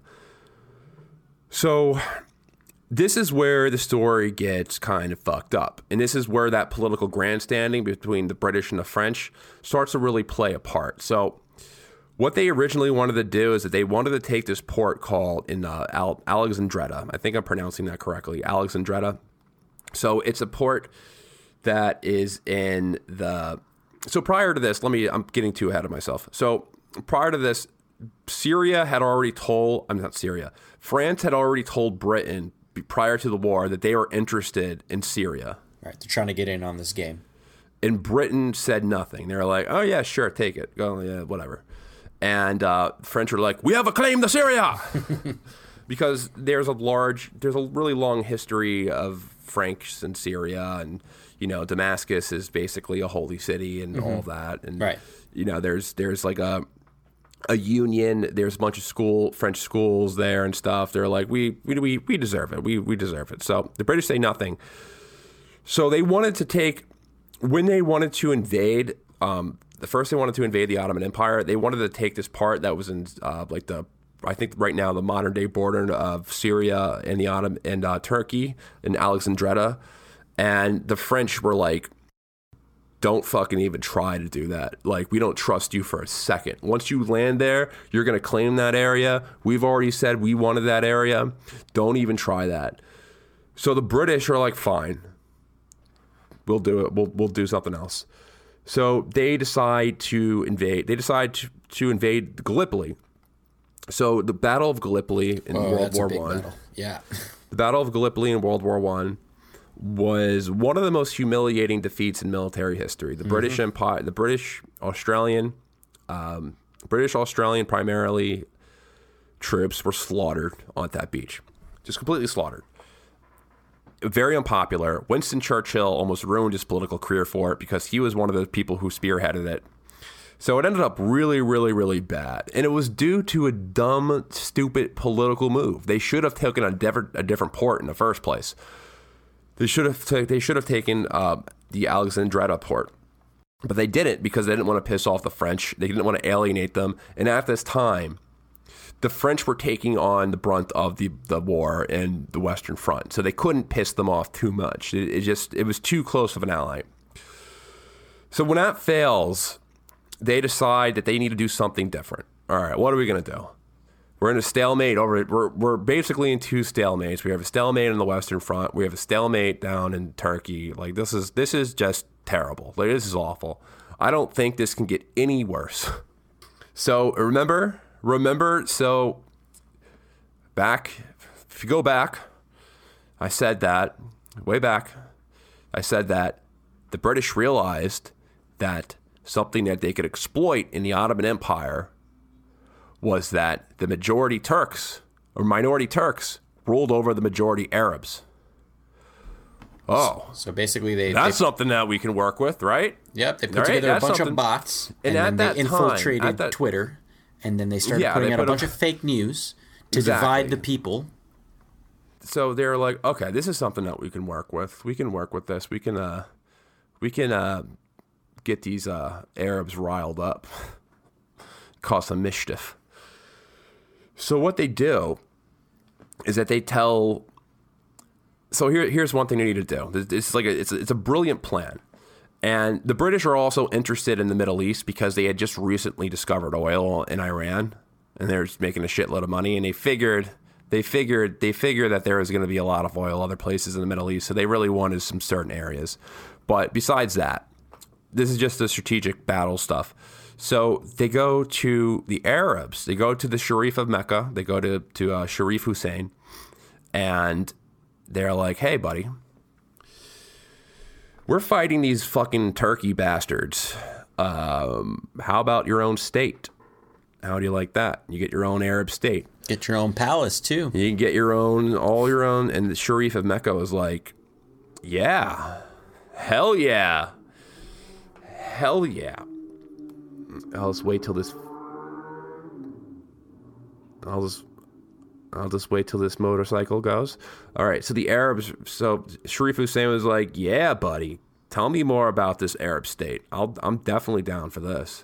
So this is where the story gets kind of fucked up. And this is where that political grandstanding between the British and the French starts to really play a part. So what they originally wanted to do is that they wanted to take this port called Alexandretta. I think I'm pronouncing that correctly. Alexandretta. So it's a port that is in the... So prior to this, I'm getting too ahead of myself. So prior to this, France had already told Britain prior to the war that they were interested in Syria. Right, they're trying to get in on this game. And Britain said nothing. They were like, "Oh yeah, sure, take it. Go, yeah, whatever." And French were like, "We have a claim to Syria," because there's a really long history of Franks in Syria, and Damascus is basically a holy city and all that, and right. There's like a union. There's a bunch of French schools there and stuff. They're like, we deserve it. We deserve it. So the British say nothing. So they wanted to take. When they wanted to invade, they wanted to invade the Ottoman Empire. They wanted to take this part that was in I think right now the modern day border of Syria and Turkey and Alexandretta, and the French were like, "Don't fucking even try to do that. Like, we don't trust you for a second. Once you land there, you're going to claim that area. We've already said we wanted that area. Don't even try that." So the British are like, "Fine. We'll do it. We'll do something else." So they decide to invade. They decide to invade Gallipoli. So the Battle of Gallipoli in World War I. Yeah. The Battle of Gallipoli in World War I was one of the most humiliating defeats in military history. The British Empire, the British Australian primarily troops were slaughtered on that beach, just completely slaughtered. Very unpopular. Winston Churchill almost ruined his political career for it because he was one of the people who spearheaded it. So it ended up really, really, really bad. And it was due to a dumb, stupid political move. They should have taken a different port in the first place. They should have taken the Alexandretta port. But they didn't because they didn't want to piss off the French. They didn't want to alienate them. And at this time, the French were taking on the brunt of the war in the Western Front, so they couldn't piss them off too much. It was too close of an ally. So when that fails, they decide that they need to do something different. All right, what are we going to do? We're in a stalemate over it. We're basically in two stalemates. We have a stalemate on the Western Front. We have a stalemate down in Turkey. Like this is just terrible. Like this is awful. I don't think this can get any worse. So remember, so if you go back, I said that, way back, I said that the British realized that something that they could exploit in the Ottoman Empire was that the majority Turks, or minority Turks, ruled over the majority Arabs. Oh. So basically that's something that we can work with, right? Yep, they put together a bunch of bots, and then they infiltrated Twitter. And then they started putting out a bunch of fake news to divide the people. So they're like, okay, this is something that we can work with. We can work with this. We can get these Arabs riled up, cause some mischief. So what they do is that they tell. So here's one thing they need to do. It's a brilliant plan. And the British are also interested in the Middle East because they had just recently discovered oil in Iran, and they're just making a shitload of money. And they figured that there was going to be a lot of oil other places in the Middle East, so they really wanted some certain areas. But besides that, this is just the strategic battle stuff. So they go to the Arabs. They go to the Sharif of Mecca. They go to Sharif Hussein, and they're like, "Hey, buddy. We're fighting these fucking Turkey bastards. How about your own state? How do you like that? You get your own Arab state. Get your own palace, too. You can get all your own." And the Sharif of Mecca was like, "Yeah. Hell yeah. Hell yeah. I'll just wait till this... I'll just wait till this motorcycle goes." All right, so the Arabs, so Sharif Hussein was like, "Yeah, buddy, tell me more about this Arab state. I'm definitely down for this."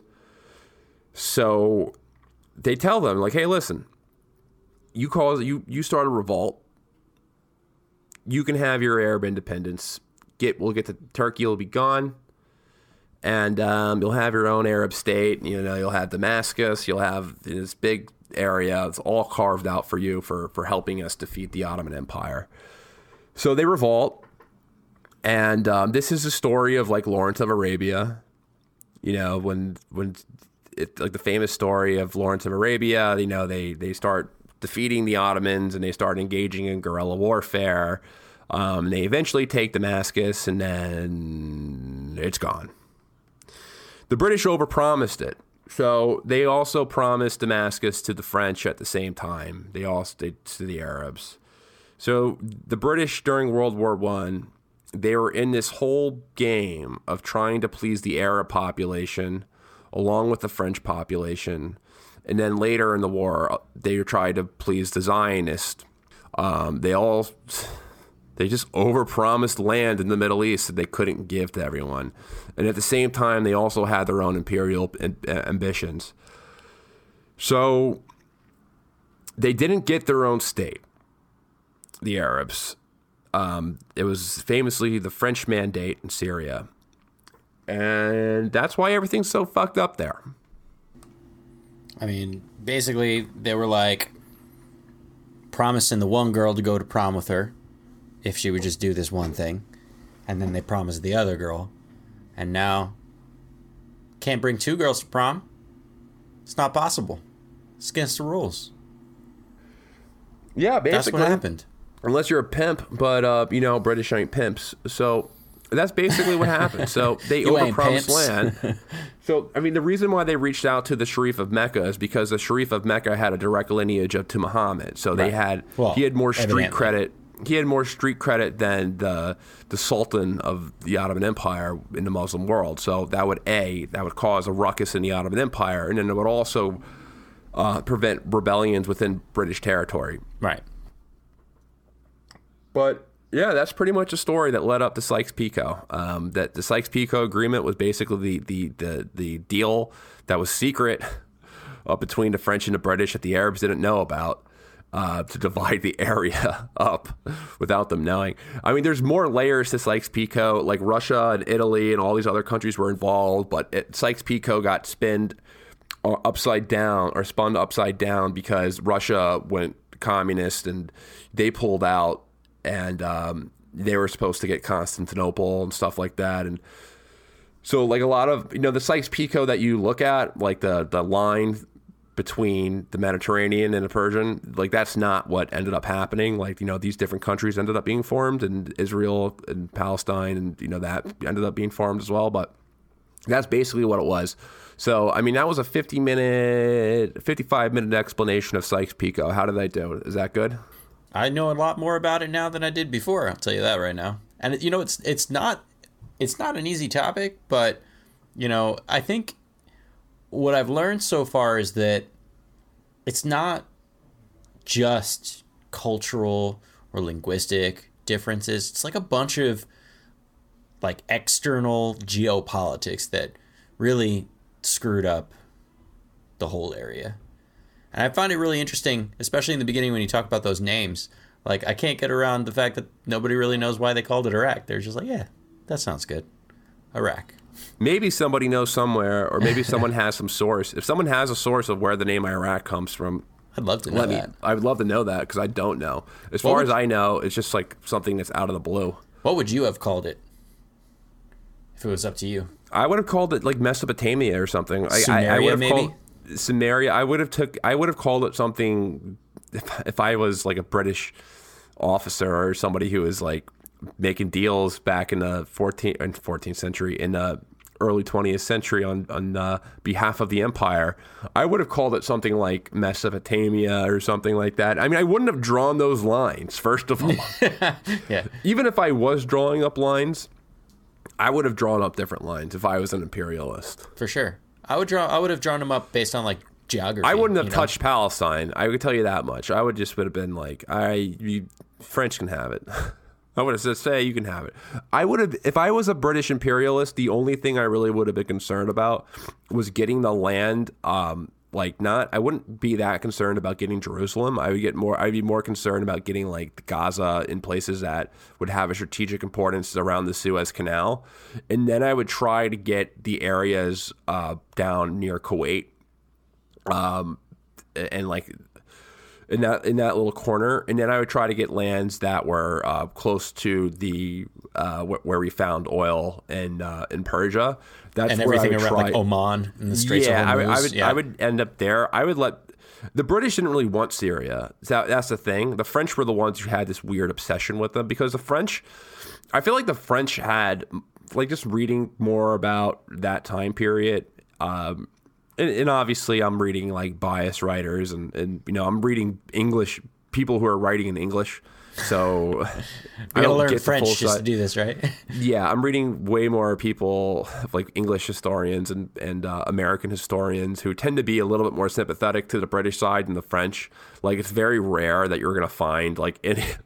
So they tell them, like, "Hey, listen, you start a revolt. You can have your Arab independence. We'll get to Turkey. Will be gone, and you'll have your own Arab state. You'll have Damascus. You'll have this big area. It's all carved out for you for helping us defeat the Ottoman Empire." So they revolt, and this is a story of like Lawrence of Arabia. When it's like the famous story of Lawrence of Arabia. They start defeating the Ottomans and they start engaging in guerrilla warfare. They eventually take Damascus, and then it's gone. The British overpromised it. So they also promised Damascus to the French at the same time. They also did to the Arabs. So the British during World War I, they were in this whole game of trying to please the Arab population along with the French population. And then later in the war, they tried to please the Zionists. They just overpromised land in the Middle East that they couldn't give to everyone. And at the same time, they also had their own imperial ambitions. So they didn't get their own state, the Arabs. It was famously the French Mandate in Syria. And that's why everything's so fucked up there. I mean, basically, they were like promising the one girl to go to prom with her if she would just do this one thing. And then they promised the other girl. And now, can't bring two girls to prom. It's not possible. It's against the rules. Yeah, basically. That's what happened. Unless you're a pimp, but, British ain't pimps. So that's basically what happened. So they overpromised land. So, I mean, the reason why they reached out to the Sharif of Mecca is because the Sharif of Mecca had a direct lineage to Muhammad. So they had, he had more street credit. He had more street credit than the Sultan of the Ottoman Empire in the Muslim world. So that would cause a ruckus in the Ottoman Empire, and then it would also prevent rebellions within British territory. Right. But yeah, that's pretty much a story that led up to Sykes-Picot. That the Sykes-Picot Agreement was basically the deal that was secret between the French and the British that the Arabs didn't know about. To divide the area up without them knowing. I mean, there's more layers to Sykes-Picot, like Russia and Italy and all these other countries were involved, but Sykes-Picot got spun upside down because Russia went communist and they pulled out, and they were supposed to get Constantinople and stuff like that. And so like a lot of, the Sykes-Picot that you look at, like the line between the Mediterranean and the Persian, like that's not what ended up happening. Like, these different countries ended up being formed, and Israel and Palestine, and that ended up being formed as well. But that's basically what it was. So, I mean, that was a 55-minute explanation of Sykes-Picot. How did I do? Is that good? I know a lot more about it now than I did before. I'll tell you that right now. And it's not an easy topic, but I think what I've learned so far is that it's not just cultural or linguistic differences. It's like a bunch of like external geopolitics that really screwed up the whole area. And I find it really interesting, especially in the beginning when you talk about those names. Like, I can't get around the fact that nobody really knows why they called it Iraq. They're just like, yeah, that sounds good. Iraq. Maybe somebody knows somewhere, or maybe someone has some source. If someone has a source of where the name Iraq comes from, I'd love to know that. I would love to know that, because I don't know. As far as I know, it's just like something that's out of the blue. What would you have called it if it was up to you? I would have called it like Mesopotamia or something. Sumeria, I would have maybe? called Sumeria. I would have called it something if I was like a British officer or somebody who was like making deals back in the 14th century, in the early 20th century on behalf of the empire. I would have called it something like Mesopotamia or something like that. I mean, I wouldn't have drawn those lines, first of all. Yeah. Even if I was drawing up lines, I would have drawn up different lines if I was an imperialist. For sure. I would have drawn them up based on like geography. I wouldn't have touched Palestine. I would tell you that much. I would have been like, French can have it. I would have said, you can have it. I would have, if I was a British imperialist, the only thing I really would have been concerned about was getting the land. I wouldn't be that concerned about getting Jerusalem. I'd be more concerned about getting like Gaza in places that would have a strategic importance around the Suez Canal. And then I would try to get the areas in that little corner, and then I would try to get lands that were close to the where we found oil in Persia. That's and where everything I would around try. like Oman and the Straits of Hormuz. I would end up there. I would let the British didn't really want Syria. That's the thing. The French were the ones who had this weird obsession with them because the French. I feel like the French had like just reading more about that time period. And obviously, I'm reading like biased writers, and I'm reading English people who are writing in English. So I gotta learn French just to do this, right? Yeah, I'm reading way more people like English historians and American historians who tend to be a little bit more sympathetic to the British side than the French. Like it's very rare that you're gonna find like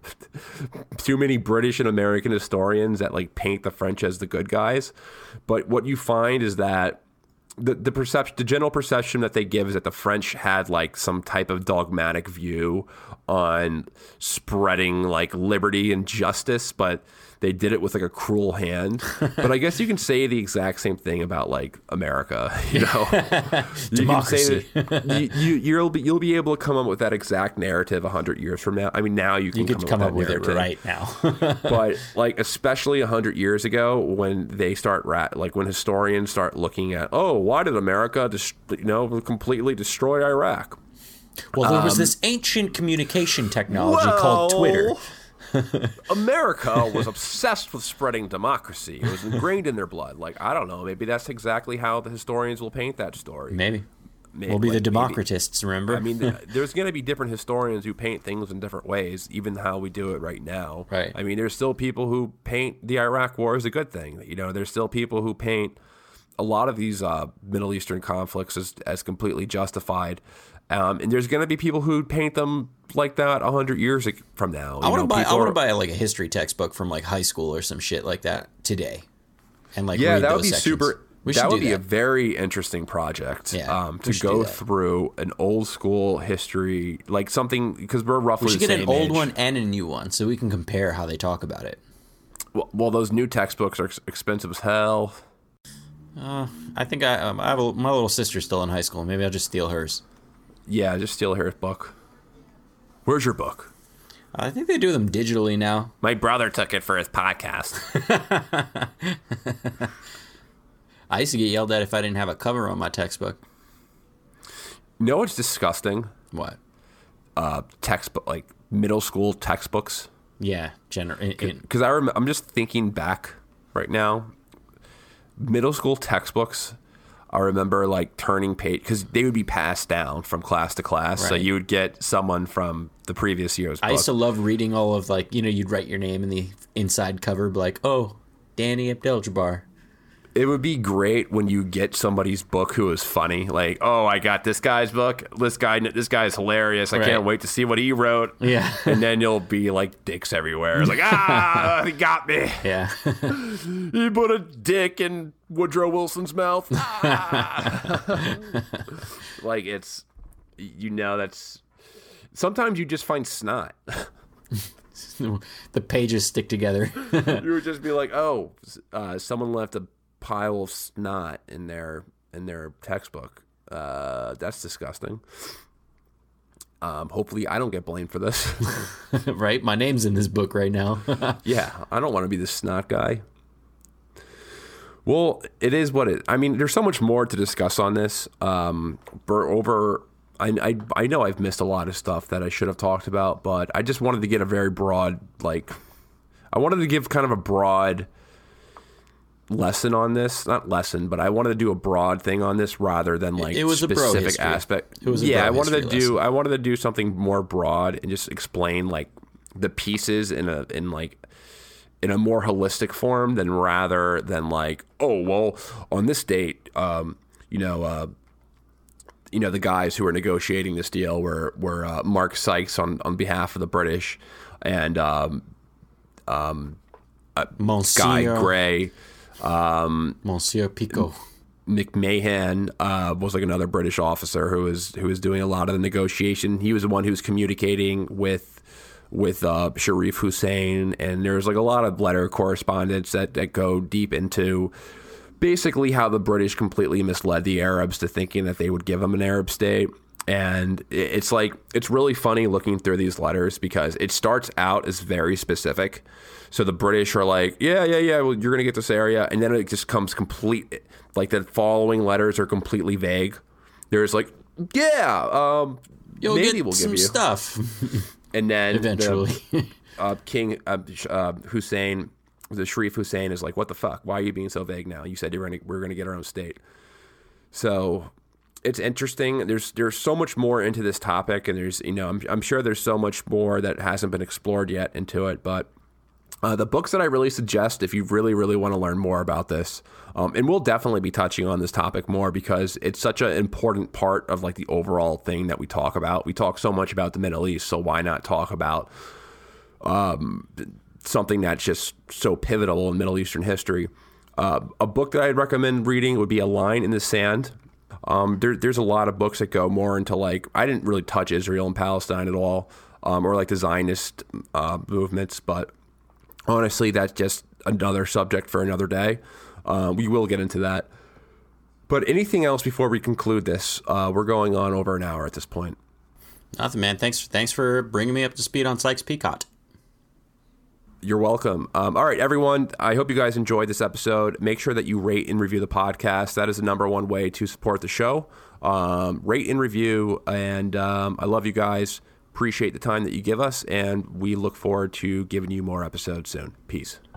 too many British and American historians that like paint the French as the good guys. But what you find is that the general perception that they give is that the French had like some type of dogmatic view on spreading like liberty and justice, but they did it with like a cruel hand. But I guess you can say the exact same thing about like America, Democracy. You can say that you'll be able to come up with that exact narrative 100 years from now. I mean, now you can come up with it right now. But like especially 100 years ago, when they start when historians start looking at, why did America completely destroy Iraq? Well, there was this ancient communication technology called Twitter. America was obsessed with spreading democracy. It was ingrained in their blood. Like, I don't know. Maybe that's exactly how the historians will paint that story. Maybe we'll be the democratists, remember? I mean, there's going to be different historians who paint things in different ways, even how we do it right now. Right. I mean, there's still people who paint the Iraq War as a good thing. There's still people who paint a lot of these Middle Eastern conflicts as completely justified. And there's going to be people who paint them like that 100 years from now. I want to buy like a history textbook from like high school or some shit like that today, and like read that would those be sections. super. That would be a very interesting project. To go through an old school history, like something because we're roughly. We should the get same an old age. one and a new one so we can compare how they talk about it. Well, those new textbooks are expensive as hell. I think I have my little sister's still in high school. Maybe I'll just steal hers. Yeah, just steal her book. Where's your book? I think they do them digitally now. My brother took it for his podcast. I used to get yelled at if I didn't have a cover on my textbook. No, it's disgusting. What? Textbook, like middle school textbooks. Yeah, because I'm just thinking back right now. Middle school textbooks. I remember like turning page because they would be passed down from class to class. Right. So you would get someone from the previous year's book. I used to love reading all of like, you'd write your name in the inside cover, like, Danny Abdel-Jabbar. It would be great when you get somebody's book who is funny. Like, I got this guy's book. This guy's hilarious. I can't wait to see what he wrote. Yeah. And then you'll be like dicks everywhere. It's like, he got me. Yeah. He put a dick in Woodrow Wilson's mouth. Like it's, that's, sometimes you just find snot. The pages stick together. You would just be like, someone left a pile of snot in their textbook. That's disgusting. Hopefully I don't get blamed for this. Right? My name's in this book right now. Yeah, I don't want to be the snot guy. Well, it is what it. I mean, there's so much more to discuss on this. I know I've missed a lot of stuff that I should have talked about, but I just wanted to get a very broad, I wanted to give kind of a broad lesson on this. Not lesson, but I wanted to do a broad thing on this rather than it was specific aspect. It was I wanted to do something more broad and just explain like the pieces in a more holistic form rather than like, on this date, the guys who are negotiating this deal were Mark Sykes on behalf of the British and Monsieur Guy Gray, Monsieur Picot. McMahon was like another British officer who was doing a lot of the negotiation. He was the one who was communicating with Sharif Hussein, and there's like a lot of letter correspondence that go deep into basically how the British completely misled the Arabs to thinking that they would give them an Arab state. And it's like, it's really funny looking through these letters because it starts out as very specific. So the British are like, yeah, well, you're going to get this area. And then it just comes complete, like the following letters are completely vague. There's like, yeah, maybe we'll give you stuff. And then eventually, King Hussein, the Sharif Hussein is like, what the fuck? Why are you being so vague now? You said we're going to get our own state. So it's interesting. There's so much more into this topic, and there's, I'm sure there's so much more that hasn't been explored yet into it. But the books that I really suggest, if you really, really want to learn more about this, and we'll definitely be touching on this topic more because it's such an important part of like the overall thing that we talk about. We talk so much about the Middle East, so why not talk about something that's just so pivotal in Middle Eastern history? A book that I'd recommend reading would be A Line in the Sand. There's a lot of books that go more into like, I didn't really touch Israel and Palestine at all, or like the Zionist movements, but honestly, that's just another subject for another day. We will get into that. But anything else before we conclude this? We're going on over an hour at this point. Nothing, man. Thanks for bringing me up to speed on Sykes-Picot. You're welcome. All right, everyone. I hope you guys enjoyed this episode. Make sure that you rate and review the podcast. That is the number one way to support the show. Rate and review. And I love you guys. Appreciate the time that you give us. And we look forward to giving you more episodes soon. Peace.